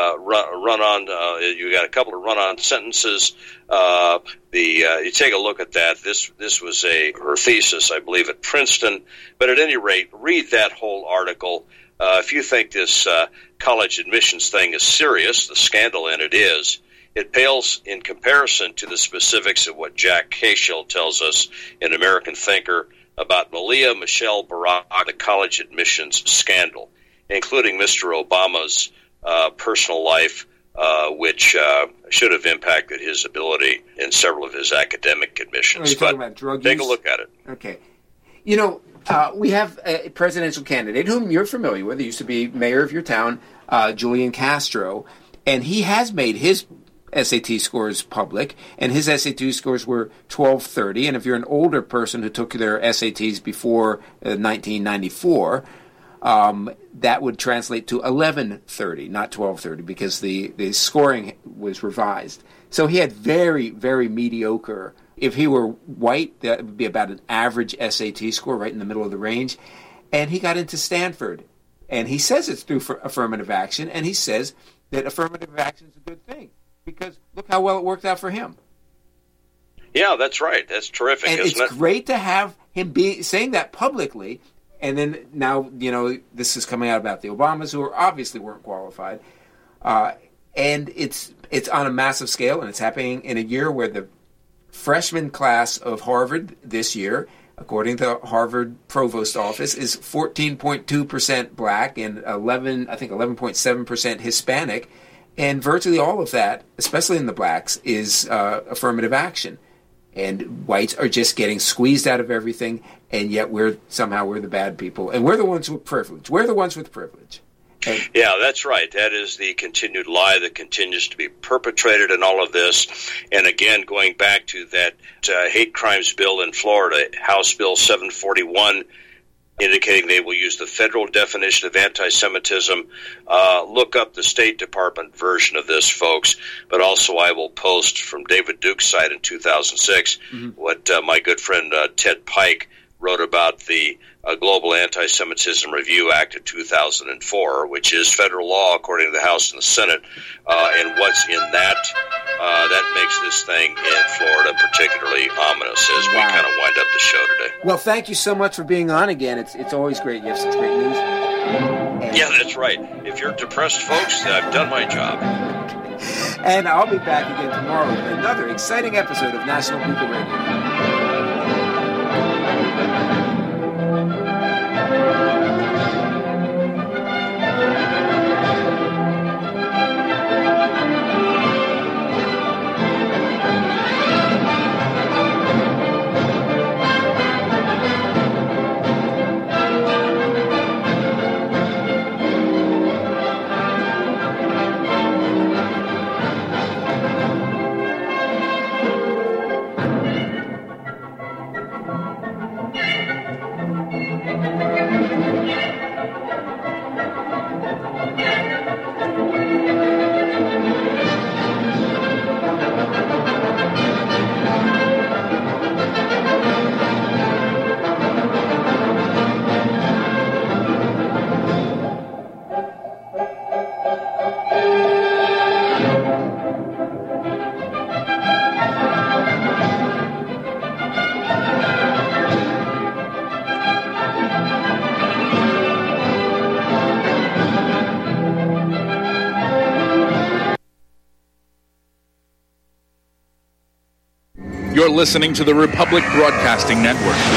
you got a couple of run-on sentences. You take a look at that. This was her thesis, I believe, at Princeton. But at any rate, read that whole article. If you think this college admissions thing is serious, the scandal in it is, it pales in comparison to the specifics of what Jack Cashill tells us in American Thinker about Malia Michelle Barak, the college admissions scandal, including Mr. Obama's personal life, which should have impacted his ability in several of his academic admissions. Are you talking about drug use? Take a look at it. Okay. You know, we have a presidential candidate whom you're familiar with. He used to be mayor of your town, Julian Castro, and he has made his SAT scores public, and his SAT scores were 1230. And if you're an older person who took their SATs before 1994, that would translate to 1130, not 1230, because the scoring was revised. So he had very, very mediocre. If he were white, that would be about an average SAT score, right in the middle of the range. And he got into Stanford. And he says it's through affirmative action, and he says that affirmative action is a good thing, because look how well it worked out for him. Yeah, that's right. That's terrific, and isn't it? It's great to have him saying that publicly. And then now, this is coming out about the Obamas, who obviously weren't qualified. And it's on a massive scale, and it's happening in a year where the freshman class of Harvard this year, according to the Harvard Provost Office, is 14.2% black and 11.7% Hispanic. And virtually all of that, especially in the blacks, is affirmative action. And whites are just getting squeezed out of everything, and yet we're the bad people. And we're the ones with privilege. We're the ones with privilege. Yeah, that's right. That is the continued lie that continues to be perpetrated in all of this. And again, going back to that hate crimes bill in Florida, House Bill 741, indicating they will use the federal definition of anti-Semitism. Look up the State Department version of this, folks. But also I will post from David Duke's site in 2006 what my good friend Ted Pike wrote about the Global Anti-Semitism Review Act of 2004, which is federal law according to the House and the Senate. And what's in that makes this thing in Florida particularly ominous as we kind of wind up the show today. Well, thank you so much for being on again. It's always great. You have such great news. Yeah, that's right. If you're depressed, folks, I've done my job. And I'll be back again tomorrow with another exciting episode of National Bugle Radio. listening to the Republic Broadcasting Network.